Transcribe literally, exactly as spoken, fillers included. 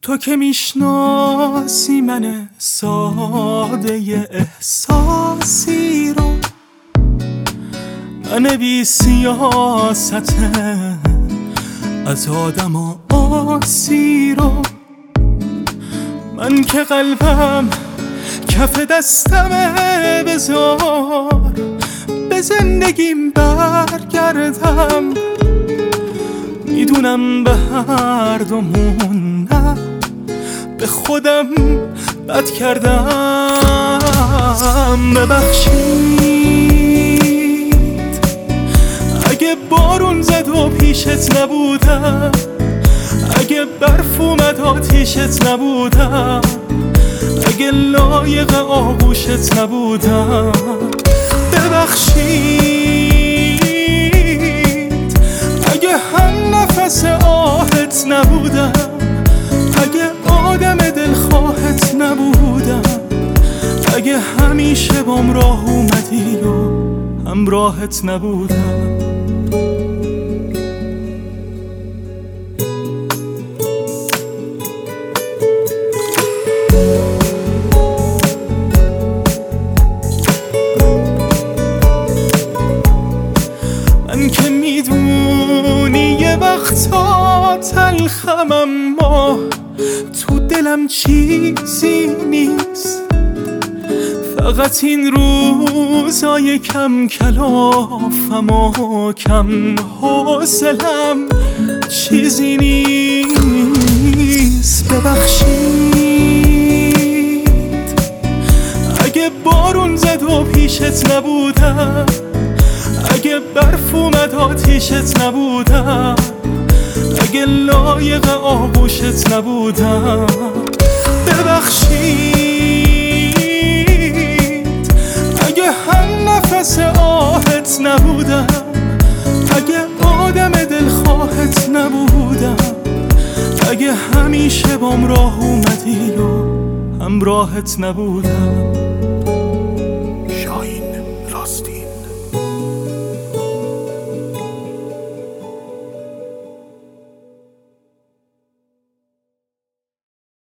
تو که میشناسی من ساده احساسی رو، من بی سیاست از آدم و آسی رو، من که قلبم کف دستمه، بذار به زندگیم برگردم. میدونم به هر دومون نه، به خودم بد کردم. ببخشید اگه بارون زد و پیشت نبودم، اگه برف اومد آتیشت نبودم، اگه لایق آغوشت نبودم. ببخشید اگه هم نفس آهت نبودم، اگه آدم دلخواهت نبودم، اگه همیشه بام راه اومدی و همراهت نبودم. من که میدونی یه وقتا تلخم، اما تو دلم چیزی نیست. فقط این روزای کم کلافم و کم حوصلم چیزی نیست. ببخشید اگه بارون زد و پیشت نبودم، اگه برف اومد آتیشت نبودم، اگه لایق آغوشت نبودم. ببخشید اگه هم نفس آهت نبودم، اگه آدم دلخواهت نبودم، اگه همیشه بام راه اومدی و همراهت نبودم.